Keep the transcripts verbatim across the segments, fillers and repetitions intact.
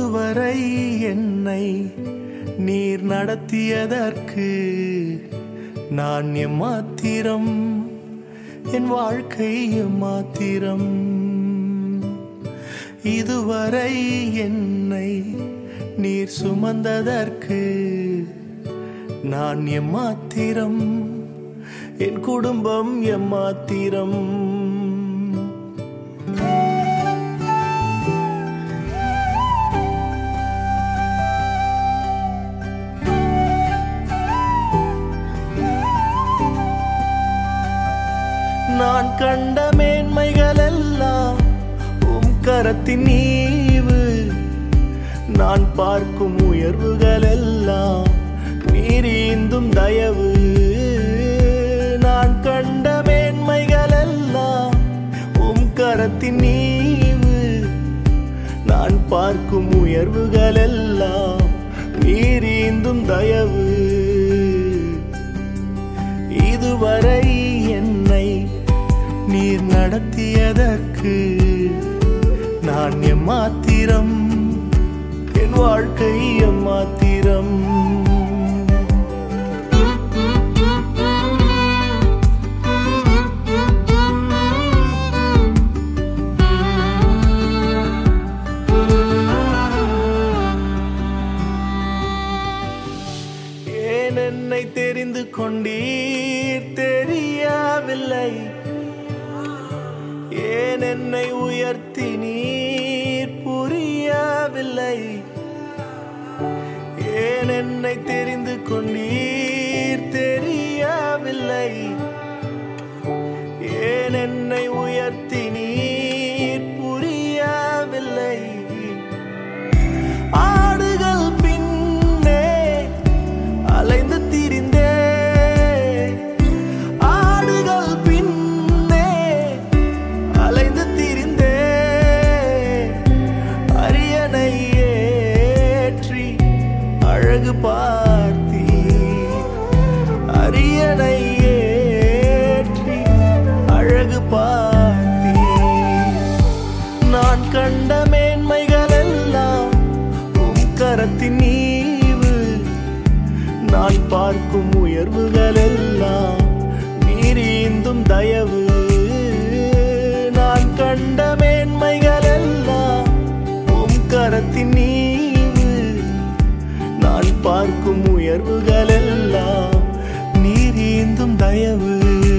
இதுவரை என்னை நீர் நடத்தியதற்கு நான் எம்மாத்திரம், என் வாழ்க்கை எம்மாத்திரம். இதுவரை என்னை நீர் சுமந்ததற்கு நான் எம்மாத்திரம், என் குடும்பம் எம்மாத்திரம். நான் கண்ட மேன்மைகள் எல்லாம் உம் கரத்தின் ஈவு, நான் பார்க்கும் உயர்வுகள் எல்லாம் நீர் ஈந்தும் தயவு. நான் கண்ட மேன்மைகள் எல்லாம் உம் கரத்தின் ஈவு, நான் பார்க்கும் உயர்வுகள் எல்லாம் நீர் ஈந்தும் தயவு. இதுவரை என்னை நீர் நடத்தியதற்கு நான் எம்மாத்திரம், என் வாழ்க்கை எம்மாத்திரம். ஏன் என்னை தெரிந்து கொண்டீர் தெரியவில்லை, ஏன் என்னை உயர்த்தி நீர் புரியவில்லை, ஏன் என்னை தெரிந்து கொண்டீர் தெரியவில்லை, ஏன் என்னை உயர்த்தி நீர் புரியவில்லை. ஆடுகள் பின்னே அலைந்து திரிந்தே, அழகு பார்த்தி அரியணை ஏற்றி அழகு பார்த்தி. நான் கண்ட மேன்மைகள் எல்லாம் உம் கரத்தின் ஈவு, நான் பார்க்கும் உயர்வுகள் எல்லாம் நீர் ஈந்தும் தயவு. நான் கண்ட மேன்மைகள் எல்லாம் உம் கரத்தின் ஈவு, நான் பார்க்கும் உயர்வுகள் எல்லாம் நீர் ஈந்தும் தயவு.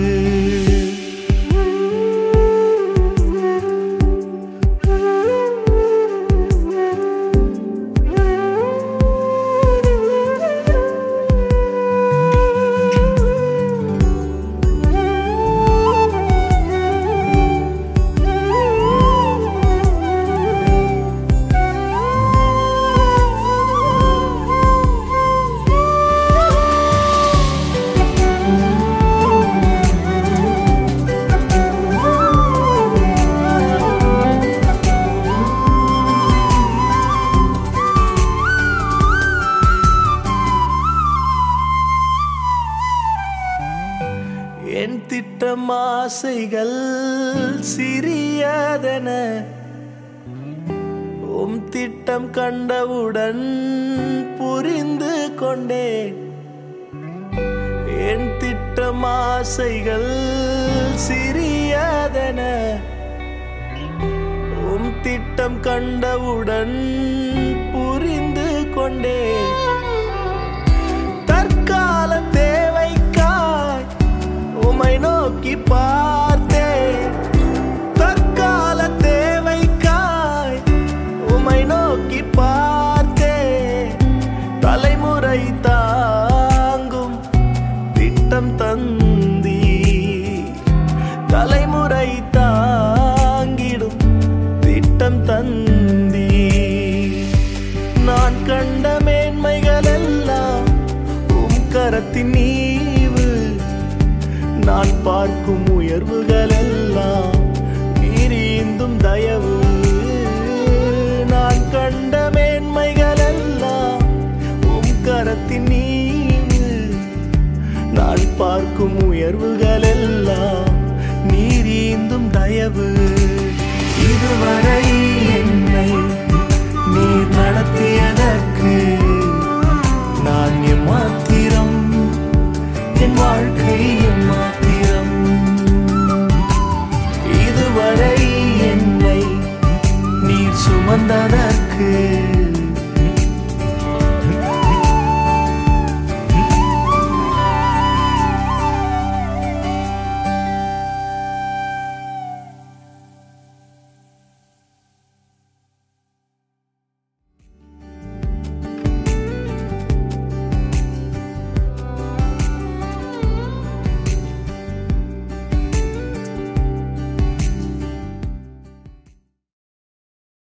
என் திட்டம் ஆசைகள் சிறியதென உம் திட்டம் கண்டவுடன் புரிந்து கொண்டேன். என் திட்டம் ஆசைகள் சிறியதென உம் திட்டம் கண்டவுடன் புரிந்து கொண்டேன். தற்கால தேவைக்காய் உம்மை நோக்கி பார்த்தேன், தற்கால தேவைக்காய் உம்மை நோக்கி பார்த்தேன். தலைமுறை தாங்கும் திட்டம் தந்தி, தலைமுறை தாங்கிடும் திட்டம் தந்தி. நான் கண்ட மேன்மைகள் எல்லாம் உம் கரத்தின் ஈவு, நான் பார்க்கும் உயர்வுகள் எல்லாம் நீர் ஈந்தும் தயவு. நான் கண்ட மேன்மைகள் எல்லாம் உம் கரத்தின் ஈவு, நான் பார்க்கும் உயர்வுகள் எல்லாம் நீர் ஈந்தும் தயவு. இதுவரை என்னை நீர் நட வானத்தில்